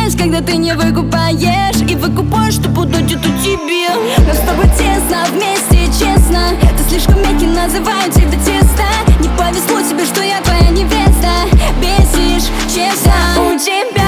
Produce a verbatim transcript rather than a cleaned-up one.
обижаюсь, когда ты не выкупаешь. И выкупаешь, что подойдет у тебе. Но с тобой тесно, вместе честно. Ты слишком мягкий, называю тебя тесто. Не повезло тебе, что я твоя невеста. Бесишь, честно. У тебя